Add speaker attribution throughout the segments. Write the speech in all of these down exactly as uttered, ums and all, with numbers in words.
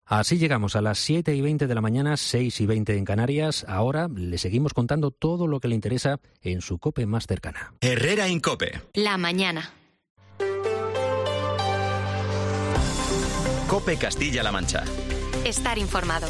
Speaker 1: Así llegamos a las siete y veinte de la mañana, seis y veinte en Canarias. Ahora le seguimos contando todo lo que le interesa en su COPE más cercana.
Speaker 2: Herrera en COPE.
Speaker 3: La mañana.
Speaker 2: COPE Castilla-La Mancha.
Speaker 3: Estar informado.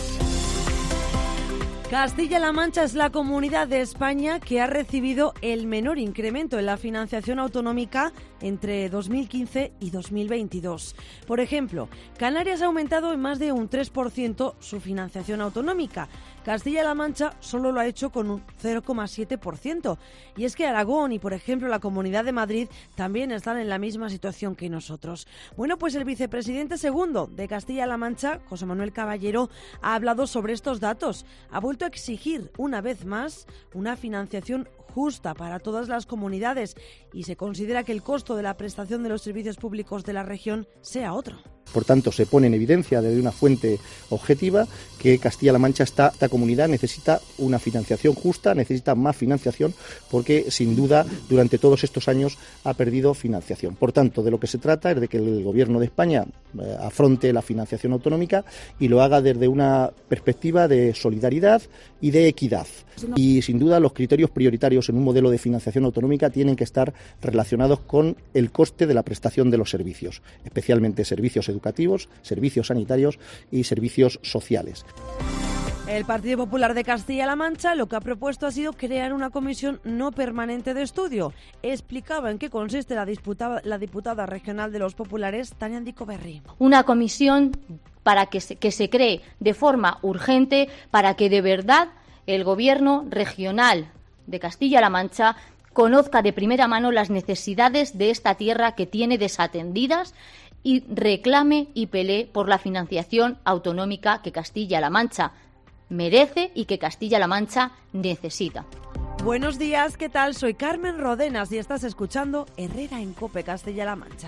Speaker 4: Castilla-La Mancha es la comunidad de España que ha recibido el menor incremento en la financiación autonómica entre dos mil quince y dos mil veintidós. Por ejemplo, Canarias ha aumentado en más de un tres por ciento su financiación autonómica. Castilla-La Mancha solo lo ha hecho con un cero coma siete por ciento. Y es que Aragón y, por ejemplo, la Comunidad de Madrid también están en la misma situación que nosotros. Bueno, pues el vicepresidente segundo de Castilla-La Mancha, José Manuel Caballero, ha hablado sobre estos datos. Ha vuelto a exigir, una vez más, una financiación justa para todas las comunidades y se considera que el costo de la prestación de los servicios públicos de la región sea otro.
Speaker 5: Por tanto, se pone en evidencia desde una fuente objetiva que Castilla-La Mancha, esta, esta comunidad necesita una financiación justa, necesita más financiación porque, sin duda, durante todos estos años ha perdido financiación. Por tanto, de lo que se trata es de que el Gobierno de España eh, afronte la financiación autonómica y lo haga desde una perspectiva de solidaridad y de equidad. Y, sin duda, los criterios prioritarios en un modelo de financiación autonómica tienen que estar relacionados con el coste de la prestación de los servicios, especialmente servicios educativos, servicios sanitarios y servicios sociales.
Speaker 4: El Partido Popular de Castilla-La Mancha lo que ha propuesto ha sido crear una comisión no permanente de estudio. Explicaba en qué consiste la diputada, la diputada regional de los populares, Tania Andicoberri.
Speaker 6: Una comisión para que se, que se cree de forma urgente para que de verdad el Gobierno regional de Castilla-La Mancha conozca de primera mano las necesidades de esta tierra que tiene desatendidas y reclame y pelee por la financiación autonómica que Castilla-La Mancha merece y que Castilla-La Mancha necesita.
Speaker 4: Buenos días, ¿qué tal? Soy Carmen Rodenas y estás escuchando Herrera en COPE Castilla-La Mancha.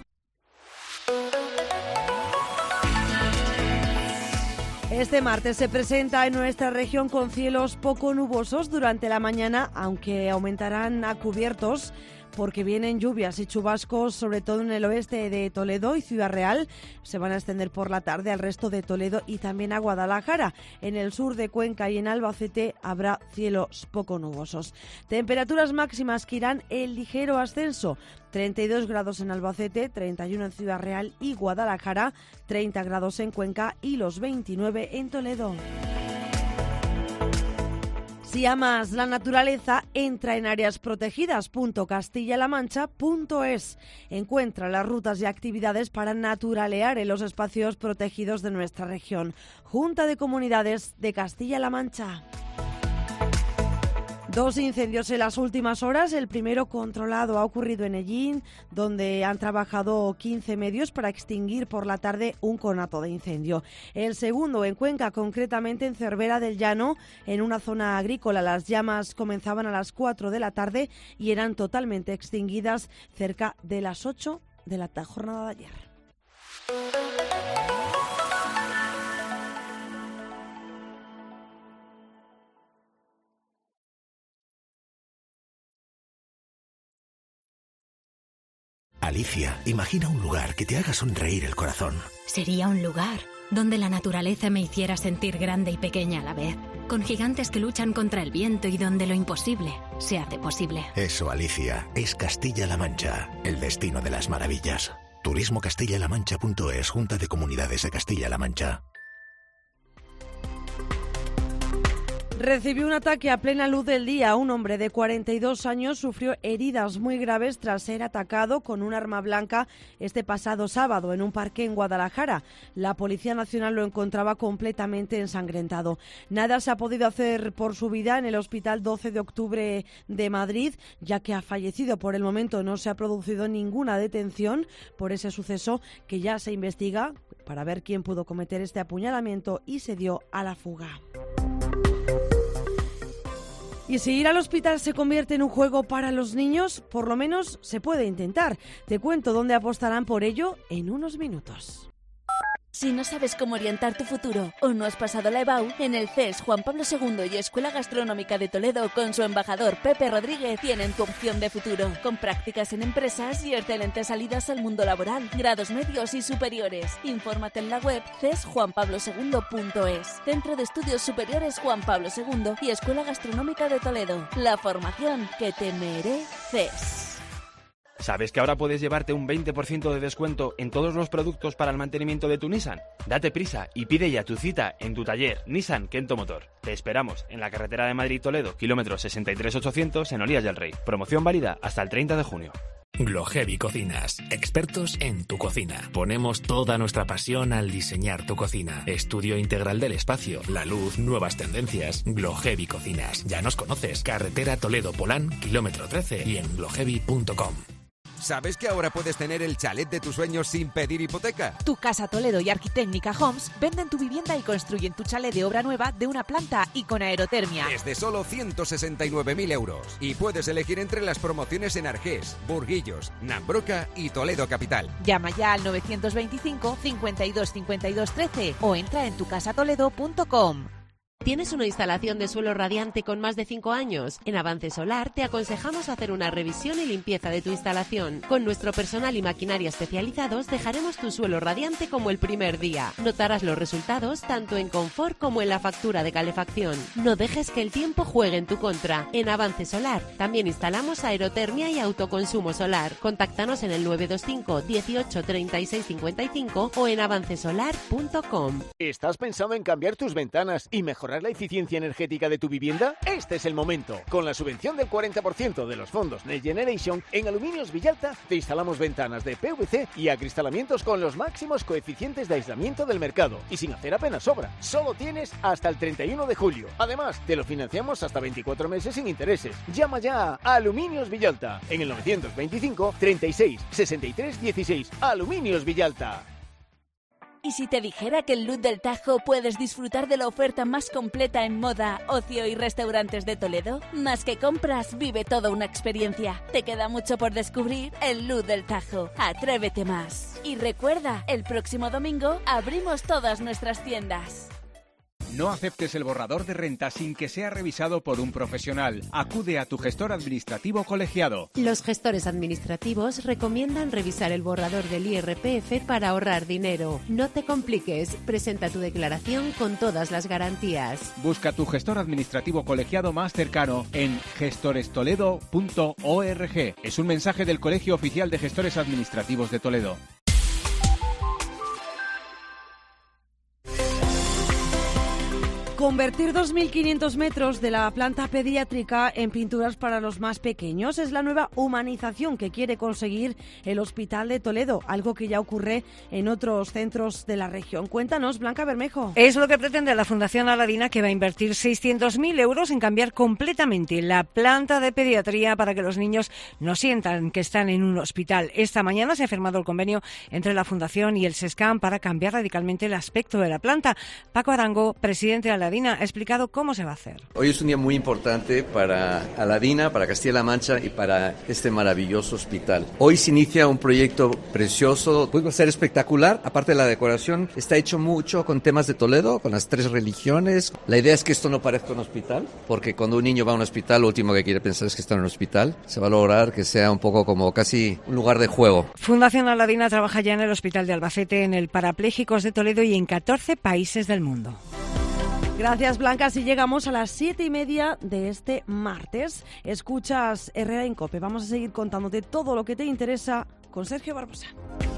Speaker 4: Este martes se presenta en nuestra región con cielos poco nubosos durante la mañana, aunque aumentarán a cubiertos porque vienen lluvias y chubascos, sobre todo en el oeste de Toledo y Ciudad Real. Se van a extender por la tarde al resto de Toledo y también a Guadalajara. En el sur de Cuenca y en Albacete habrá cielos poco nubosos. Temperaturas máximas que irán en ligero ascenso. treinta y dos grados en Albacete, treinta y uno en Ciudad Real y Guadalajara, treinta grados en Cuenca y los veintinueve en Toledo. Si amas la naturaleza, entra en áreas protegidas punto castilla la mancha punto es. Encuentra las rutas y actividades para naturalear en los espacios protegidos de nuestra región. Junta de Comunidades de Castilla-La Mancha. Dos incendios en las últimas horas. El primero controlado ha ocurrido en Ellín, donde han trabajado quince medios para extinguir por la tarde un conato de incendio. El segundo en Cuenca, concretamente en Cervera del Llano, en una zona agrícola. Las llamas comenzaban a las cuatro de la tarde y eran totalmente extinguidas cerca de las ocho de la jornada de ayer.
Speaker 7: Alicia, imagina un lugar que te haga sonreír el corazón.
Speaker 8: Sería un lugar donde la naturaleza me hiciera sentir grande y pequeña a la vez, con gigantes que luchan contra el viento y donde lo imposible se hace posible.
Speaker 7: Eso, Alicia, es Castilla-La Mancha, el destino de las maravillas. turismo castilla la mancha punto es, Junta de Comunidades de Castilla-La Mancha.
Speaker 4: Recibió un ataque a plena luz del día. Un hombre de cuarenta y dos años sufrió heridas muy graves tras ser atacado con un arma blanca este pasado sábado en un parque en Guadalajara. La Policía Nacional lo encontraba completamente ensangrentado. Nada se ha podido hacer por su vida en el Hospital doce de octubre de Madrid, ya que ha fallecido. Por el momento no se ha producido ninguna detención por ese suceso, que ya se investiga para ver quién pudo cometer este apuñalamiento y se dio a la fuga. Y si ir al hospital se convierte en un juego para los niños, por lo menos se puede intentar. Te cuento dónde apostarán por ello en unos minutos.
Speaker 9: Si no sabes cómo orientar tu futuro o no has pasado la EBAU, en el C E S Juan Pablo segundo y Escuela Gastronómica de Toledo, con su embajador Pepe Rodríguez, tienen tu opción de futuro, con prácticas en empresas y excelentes salidas al mundo laboral, grados medios y superiores. Infórmate en la web c e s juan pablo segundo punto es. Centro de Estudios Superiores Juan Pablo segundo y Escuela Gastronómica de Toledo. La formación que te mereces.
Speaker 10: ¿Sabes que ahora puedes llevarte un veinte por ciento de descuento en todos los productos para el mantenimiento de tu Nissan? Date prisa y pide ya tu cita en tu taller Nissan Kento Motor. Te esperamos en la carretera de Madrid-Toledo, kilómetro sesenta y tres ochocientos en Olías del Rey. Promoción válida hasta el treinta de junio.
Speaker 7: Glohevi Cocinas, expertos en tu cocina. Ponemos toda nuestra pasión al diseñar tu cocina. Estudio integral del espacio, la luz, nuevas tendencias. Glohevi Cocinas. Ya nos conoces. Carretera Toledo-Polán, kilómetro trece y en glohevi punto com.
Speaker 11: ¿Sabes que ahora puedes tener el chalet de tus sueños sin pedir hipoteca?
Speaker 12: Tu Casa Toledo y Arquitecnica Homes venden tu vivienda y construyen tu chalet de obra nueva de una planta y con aerotermia.
Speaker 11: Desde solo ciento sesenta y nueve mil euros. Y puedes elegir entre las promociones en Argés, Burguillos, Nambroca y Toledo Capital.
Speaker 12: Llama ya al novecientos veinticinco, cincuenta y dos, cincuenta y dos, trece o entra en tu casa toledo punto com.
Speaker 13: ¿Tienes una instalación de suelo radiante con más de cinco años? En Avance Solar te aconsejamos hacer una revisión y limpieza de tu instalación. Con nuestro personal y maquinaria especializados dejaremos tu suelo radiante como el primer día. Notarás los resultados tanto en confort como en la factura de calefacción. No dejes que el tiempo juegue en tu contra. En Avance Solar también instalamos aerotermia y autoconsumo solar. Contáctanos en el nueve dos cinco, dieciocho, treinta y seis, cincuenta y cinco o en avance solar punto com.
Speaker 14: ¿Estás pensando en cambiar tus ventanas y mejorar la eficiencia energética de tu vivienda? Este es el momento. Con la subvención del cuarenta por ciento de los fondos Next Generation, en Aluminios Villalta te instalamos ventanas de P V C y acristalamientos con los máximos coeficientes de aislamiento del mercado y sin hacer apenas obra. Solo tienes hasta el treinta y uno de julio. Además, te lo financiamos hasta veinticuatro meses sin intereses. Llama ya a Aluminios Villalta en el novecientos veinticinco, treinta y seis, sesenta y tres, dieciséis. Aluminios Villalta.
Speaker 9: ¿Y si te dijera que en Luz del Tajo puedes disfrutar de la oferta más completa en moda, ocio y restaurantes de Toledo? Más que compras, vive toda una experiencia. Te queda mucho por descubrir en Luz del Tajo. Atrévete más. Y recuerda, el próximo domingo abrimos todas nuestras tiendas.
Speaker 15: No aceptes el borrador de renta sin que sea revisado por un profesional. Acude a tu gestor administrativo colegiado.
Speaker 13: Los gestores administrativos recomiendan revisar el borrador del I R P F para ahorrar dinero. No te compliques, presenta tu declaración con todas las garantías.
Speaker 15: Busca tu gestor administrativo colegiado más cercano en gestores toledo punto org. Es un mensaje del Colegio Oficial de Gestores Administrativos de Toledo.
Speaker 4: Convertir dos mil quinientos metros de la planta pediátrica en pinturas para los más pequeños es la nueva humanización que quiere conseguir el Hospital de Toledo, algo que ya ocurre en otros centros de la región. Cuéntanos, Blanca Bermejo.
Speaker 16: Es lo que pretende la Fundación Aladina, que va a invertir seiscientos mil euros en cambiar completamente la planta de pediatría para que los niños no sientan que están en un hospital. Esta mañana se ha firmado el convenio entre la Fundación y el SESCAM para cambiar radicalmente el aspecto de la planta. Paco Arango, presidente de Aladina, ha explicado cómo se va a hacer.
Speaker 17: Hoy es un día muy importante para Aladina, para Castilla-La Mancha y para este maravilloso hospital. Hoy se inicia un proyecto precioso, puede ser espectacular. Aparte de la decoración, está hecho mucho con temas de Toledo, con las tres religiones. La idea es que esto no parezca un hospital, porque cuando un niño va a un hospital, lo último que quiere pensar es que está en un hospital. Se va a lograr que sea un poco como casi un lugar de juego.
Speaker 16: Fundación Aladina trabaja ya en el Hospital de Albacete, en el Parapléjicos de Toledo y en catorce países del mundo.
Speaker 4: Gracias, Blanca. Así llegamos a las siete y media de este martes. Escuchas Herrera en COPE. Vamos a seguir contándote todo lo que te interesa con Sergio Barbosa.